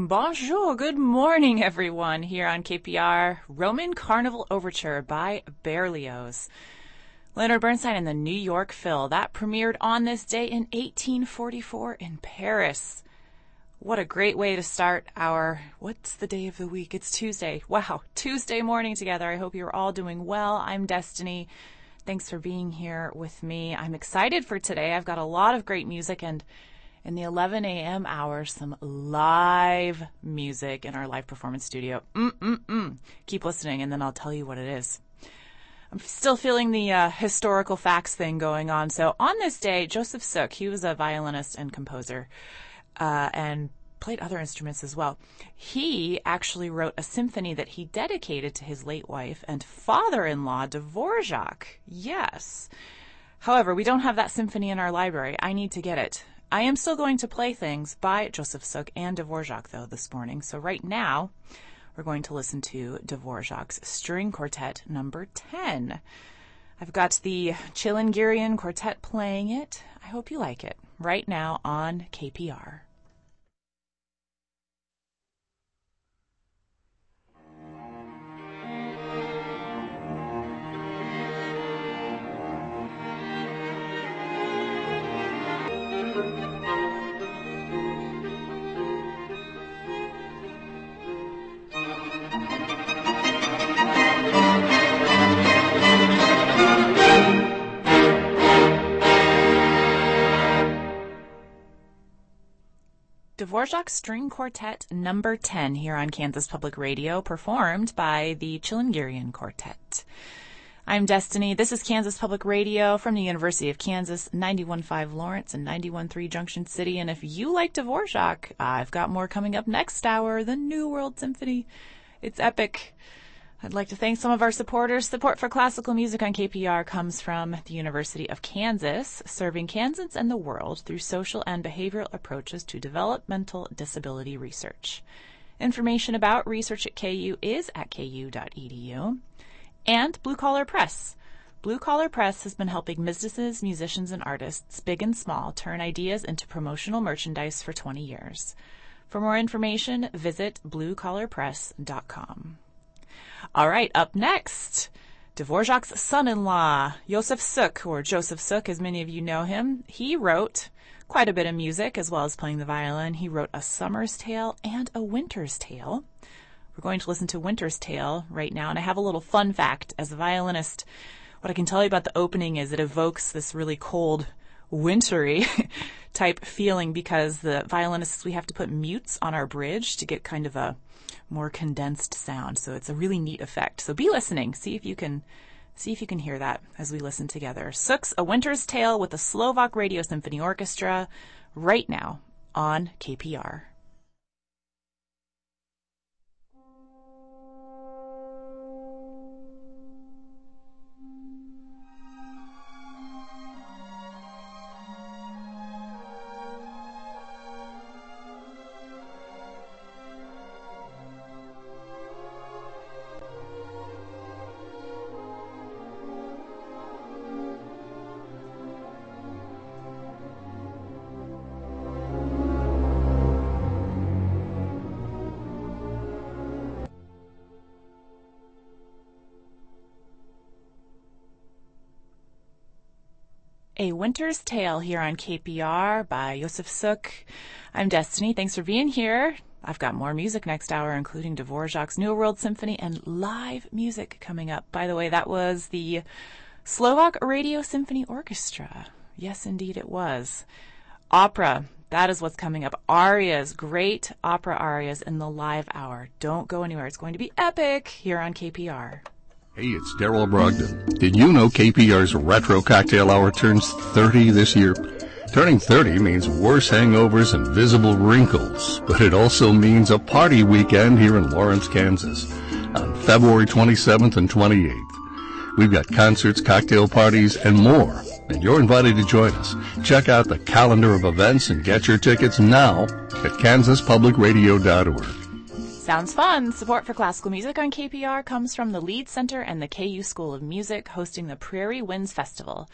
Bonjour, good morning, everyone, here on KPR, Roman Carnival Overture by Berlioz. Leonard Bernstein and the New York Phil. That premiered on this day in 1844 in Paris. What a great way to start our, what's the day of the week? It's Tuesday. Wow, Tuesday morning together. I hope you're all doing well. I'm Destiny. Thanks for being here with me. I'm excited for today. I've got a lot of great music, and in the 11 a.m. hour, some live music in our live performance studio. Keep listening, and then I'll tell you what it is. I'm still feeling the historical facts thing going on. So on this day, Joseph Suk, he was a violinist and composer, and played other instruments as well. He actually wrote a symphony that he dedicated to his late wife and father-in-law, Dvorak. Yes. However, we don't have that symphony in our library. I need to get it. I am still going to play things by Joseph Suk and Dvorak, though, this morning. So right now, we're going to listen to Dvorak's String Quartet number 10. I've got the Chilingirian Quartet playing it. I hope you like it. Right now on KPR. Dvorak's String Quartet number 10 here on Kansas Public Radio, performed by the Chilingirian Quartet. I'm Destiny. This is Kansas Public Radio from the University of Kansas, 91.5 Lawrence and 91.3 Junction City. And if you like Dvorak, I've got more coming up next hour, the New World Symphony. It's epic. I'd like to thank some of our supporters. Support for classical music on KPR comes from the University of Kansas, serving Kansans and the world through social and behavioral approaches to developmental disability research. Information about research at KU is at ku.edu. And Blue Collar Press. Blue Collar Press has been helping businesses, musicians, and artists, big and small, turn ideas into promotional merchandise for 20 years. For more information, visit bluecollarpress.com. All right, up next, Dvorak's son-in-law, Joseph Suk, or Joseph Suk, as many of you know him. He wrote quite a bit of music, as well as playing the violin. He wrote A Summer's Tale and A Winter's Tale. We're going to listen to Winter's Tale right now, and I have a little fun fact. As a violinist, what I can tell you about the opening is it evokes this really cold, wintry type feeling, because the violinists, we have to put mutes on our bridge to get kind of a more condensed sound. So it's a really neat effect. So be listening. See if you can hear that as we listen together. Suk's A Winter's Tale with the Slovak Radio Symphony Orchestra right now on KPR. A Winter's Tale here on KPR by Joseph Suk. I'm Destiny. Thanks for being here. I've got more music next hour, including Dvorak's New World Symphony and live music coming up. By the way, that was the Slovak Radio Symphony Orchestra. Yes, indeed it was. Opera. That is what's coming up. Arias. Great opera arias in the live hour. Don't go anywhere. It's going to be epic here on KPR. Hey, it's Daryl Brogdon. Did you know KPR's Retro Cocktail Hour turns 30 this year? Turning 30 means worse hangovers and visible wrinkles, but it also means a party weekend here in Lawrence, Kansas, on February 27th and 28th. We've got concerts, cocktail parties, and more, and you're invited to join us. Check out the calendar of events and get your tickets now at kansaspublicradio.org. Sounds fun. Support for classical music on KPR comes from the Lead Center and the KU School of Music, hosting the Prairie Winds Festival.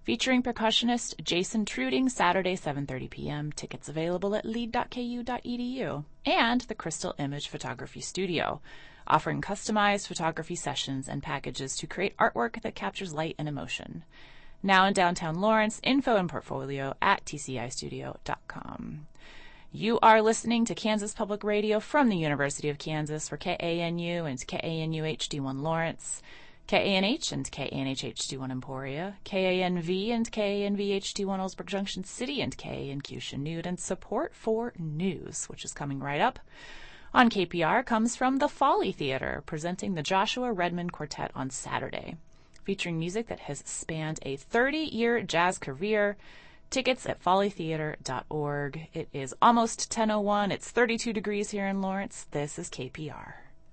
featuring percussionist Jason Truding, Saturday, 7:30 p.m. Tickets available at lead.ku.edu. And the Crystal Image Photography Studio, offering customized photography sessions and packages to create artwork that captures light and emotion. Now in downtown Lawrence, info and portfolio at tcistudio.com. You are listening to Kansas Public Radio from the University of Kansas for KANU and KANU HD1 Lawrence, KANH and KANH HD1 Emporia, KANV and KANV HD1 Ellsberg Junction City, and KANQ Chanute. And support for news, which is coming right up on KPR, comes from the Folly Theater, presenting the Joshua Redman Quartet on Saturday, featuring music that has spanned a 30-year jazz career. Tickets at follytheater.org. It is almost 10:01. It's 32 degrees here in Lawrence. This is KPR.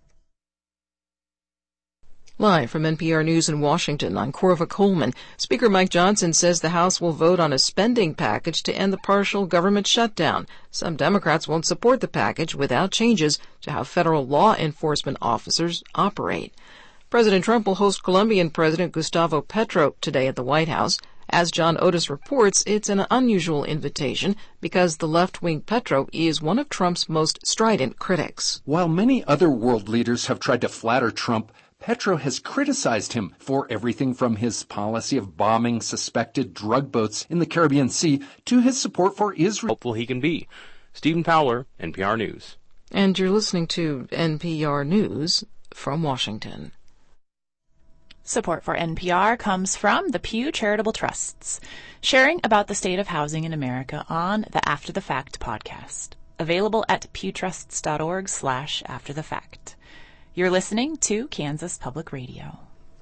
Live from NPR News in Washington, I'm Corva Coleman. Speaker Mike Johnson says the House will vote on a spending package to end the partial government shutdown. Some Democrats won't support the package without changes to how federal law enforcement officers operate. President Trump will host Colombian President Gustavo Petro today at the White House. As John Otis reports, it's an unusual invitation because the left-wing Petro is one of Trump's most strident critics. While many other world leaders have tried to flatter Trump, Petro has criticized him for everything from his policy of bombing suspected drug boats in the Caribbean Sea to his support for Israel. Hopeful he can be. Stephen Fowler, NPR News. And you're listening to NPR News from Washington. Support for NPR comes from the Pew Charitable Trusts, sharing about the state of housing in America on the After the Fact podcast, available at pewtrusts.org/afterthefact. You're listening to Kansas Public Radio.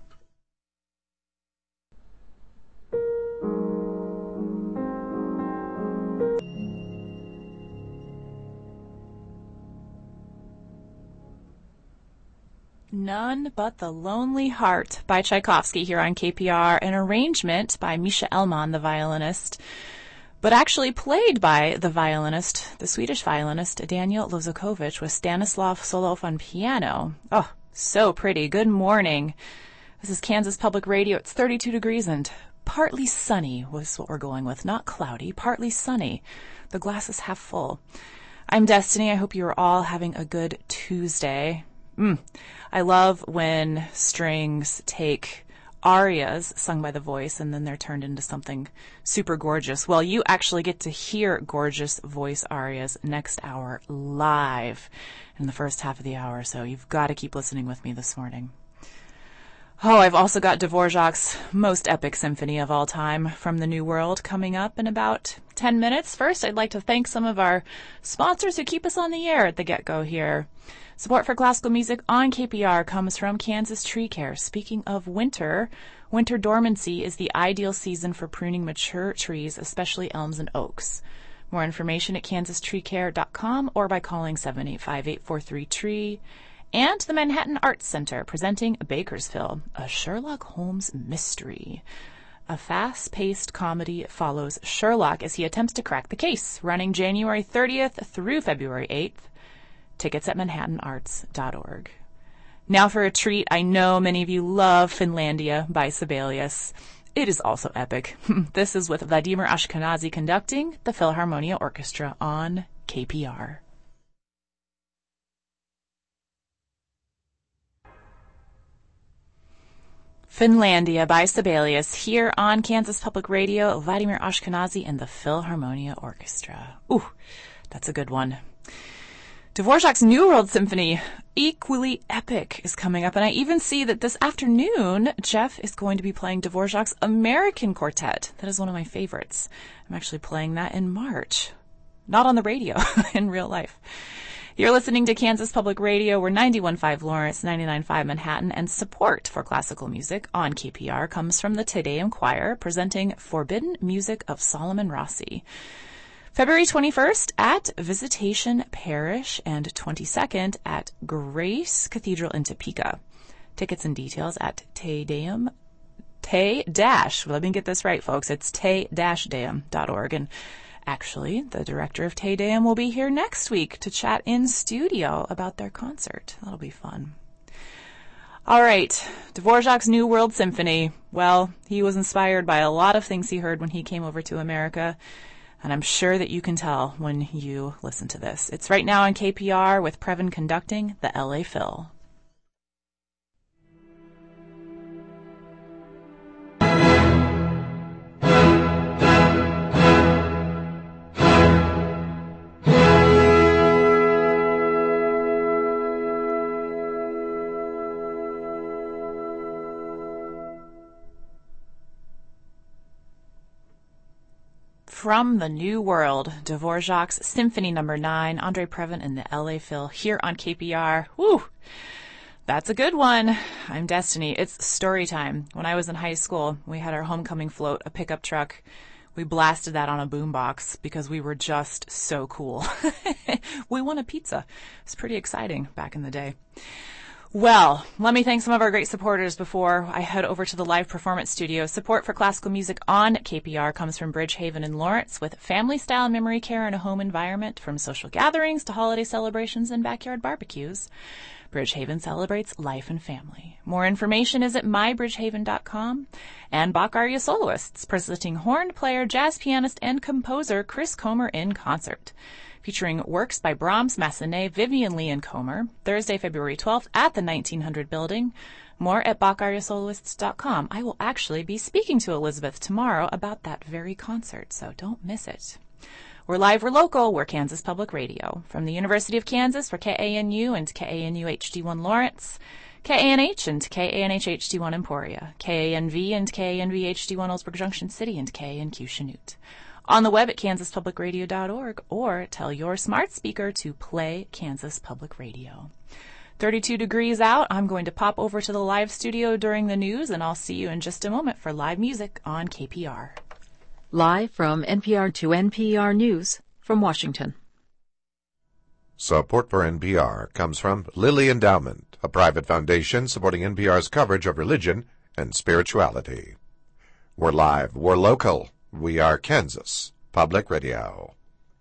None But the Lonely Heart by Tchaikovsky here on KPR, an arrangement by Misha Elman, the violinist, but actually played by the violinist, the Swedish violinist, Daniel Lozakovich, with Stanislav Solov on piano. Oh, so pretty. Good morning. This is Kansas Public Radio. It's 32 degrees and partly sunny was what we're going with. Not cloudy, partly sunny. The glass is half full. I'm Destiny. I hope you are all having a good Tuesday. I love when strings take arias sung by the voice and then they're turned into something super gorgeous. Well, you actually get to hear gorgeous voice arias next hour live in the first half of the hour, so you've got to keep listening with me this morning. Oh, I've also got Dvorak's most epic symphony of all time from the New World coming up in about 10 minutes. First, I'd like to thank some of our sponsors who keep us on the air at the get-go here. Support for classical music on KPR comes from Kansas Tree Care. Speaking of winter, winter dormancy is the ideal season for pruning mature trees, especially elms and oaks. More information at kansastreecare.com or by calling 785-843-TREE. And the Manhattan Arts Center presenting Bakersville, a Sherlock Holmes mystery. A fast-paced comedy follows Sherlock as he attempts to crack the case, running January 30th through February 8th. Tickets at manhattanarts.org. Now for a treat. I know many of you love Finlandia by Sibelius. It is also epic. This is with Vladimir Ashkenazy conducting the Philharmonia Orchestra on KPR. Finlandia by Sibelius here on Kansas Public Radio. Vladimir Ashkenazy and the Philharmonia Orchestra. Ooh, that's a good one. Dvorak's New World Symphony, equally epic, is coming up. And I even see that this afternoon, Jeff is going to be playing Dvorak's American Quartet. That is one of my favorites. I'm actually playing that in March. Not on the radio, in real life. You're listening to Kansas Public Radio. We're 91.5 Lawrence, 99.5 Manhattan, and support for classical music on KPR comes from the Te Deum Choir, presenting Forbidden Music of Solomon Rossi. February 21st at Visitation Parish and 22nd at Grace Cathedral in Topeka. Tickets and details at let me get this right, folks. It's te-deum.org. And actually, the director of Te Deum will be here next week to chat in studio about their concert. That'll be fun. All right, Dvorak's New World Symphony. Well, he was inspired by a lot of things he heard when he came over to America, and I'm sure that you can tell when you listen to this. It's right now on KPR with Previn conducting the LA Phil. From the New World, Dvorak's Symphony No. 9, Andre Previn and the LA Phil here on KPR. Woo! That's a good one. I'm Destiny. It's story time. When I was in high school, we had our homecoming float, a pickup truck. We blasted that on a boombox because we were just so cool. We won a pizza. It was pretty exciting back in the day. Well, let me thank some of our great supporters before I head over to the live performance studio. Support for classical music on KPR comes from Bridgehaven in Lawrence with family-style memory care in a home environment, from social gatherings to holiday celebrations and backyard barbecues. Bridgehaven celebrates life and family. More information is at mybridgehaven.com. And Bach Aria Soloists, presenting horn player, jazz pianist, and composer Chris Comer in concert, featuring works by Brahms, Massenet, Vivian Lee, and Comer, Thursday, February 12th at the 1900 building. More at BachAriaSoloists.com. I will actually be speaking to Elizabeth tomorrow about that very concert, so don't miss it. We're live, we're local, we're Kansas Public Radio. From the University of Kansas, we're KANU and KANU HD1 Lawrence, KANH and KANH HD1 Emporia, KANV and KANV HD1 Ellsberg Junction City, and KANQ Chanute. On the web at kansaspublicradio.org, or tell your smart speaker to play Kansas Public Radio. 32 degrees out. I'm going to pop over to the live studio during the news, and I'll see you in just a moment for live music on KPR. Live from NPR to NPR News from Washington. Support for NPR comes from Lilly Endowment, a private foundation supporting NPR's coverage of religion and spirituality. We're live, we're local. We are Kansas Public Radio.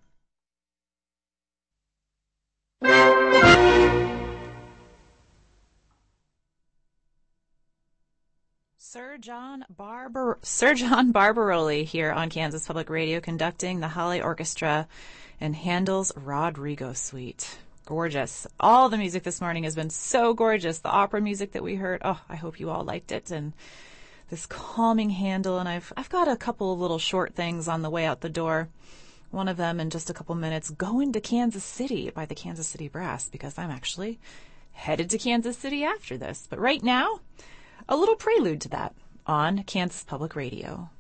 Sir John Barbaroli here on Kansas Public Radio, conducting the Halle Orchestra and Handel's Rodrigo Suite. Gorgeous. All the music this morning has been so gorgeous. The opera music that we heard, I hope you all liked it. And this calming Handel, and I've got a couple of little short things on the way out the door. One of them in just a couple minutes, going to Kansas City by the Kansas City Brass, because I'm actually headed to Kansas City after this. But right now, a little prelude to that on Kansas Public Radio.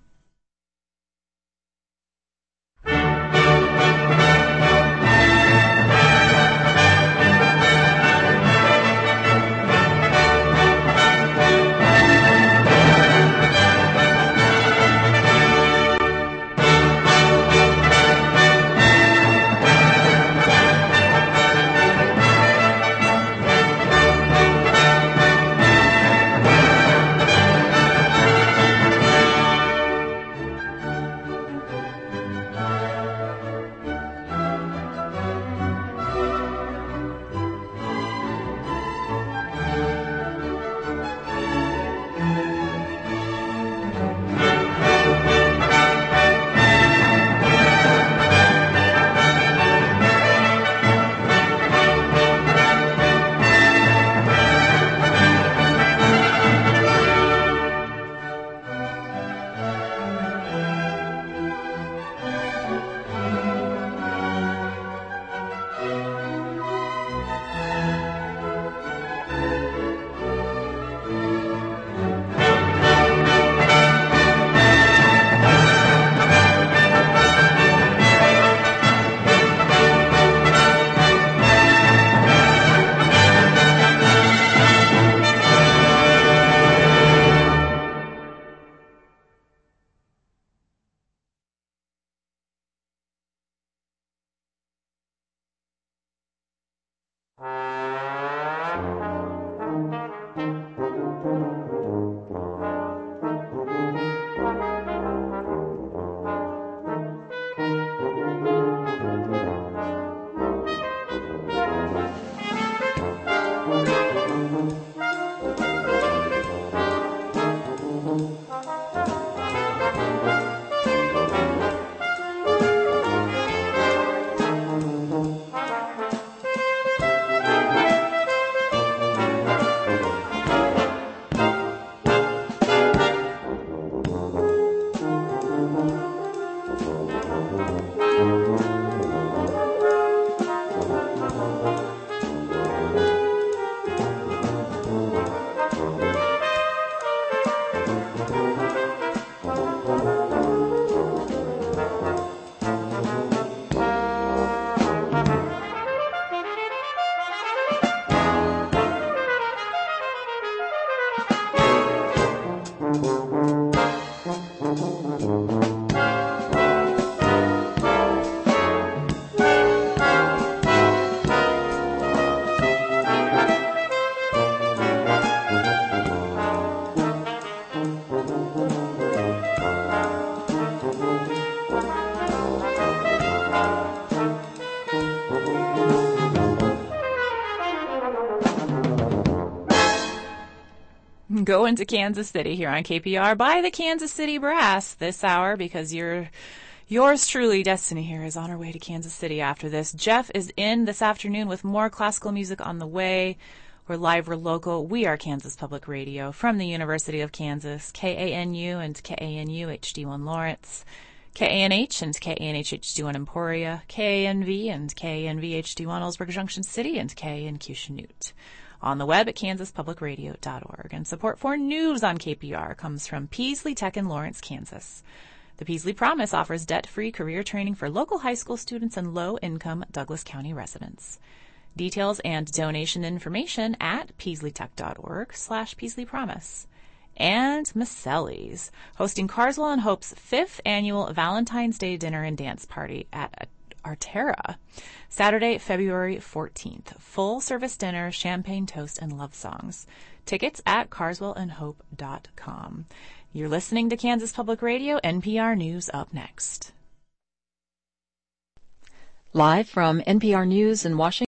go into Kansas City here on KPR by the Kansas City Brass this hour, because yours truly, Destiny, here is on our way to Kansas City after this. Jeff is in this afternoon with more classical music on the way. We're live, we're local. We are Kansas Public Radio from the University of Kansas, KANU and KANU HD1 Lawrence, KANH and KANH HD1 Emporia, KANV and KANV HD1 Ellsberg Junction City, and KANQ Chanute. On the web at kansaspublicradio.org. And support for news on KPR comes from Peaslee Tech in Lawrence, Kansas. The Peaslee Promise offers debt-free career training for local high school students and low-income Douglas County residents. Details and donation information at peasleetech.org/Peaslee Promise. And Maselli's, hosting Carswell and Hope's 5th annual Valentine's Day dinner and dance party at Arterra, Saturday, February 14th. Full service dinner, champagne toast, and love songs. Tickets at carswellandhope.com. You're listening to Kansas Public Radio. NPR News up next. Live from NPR News in Washington.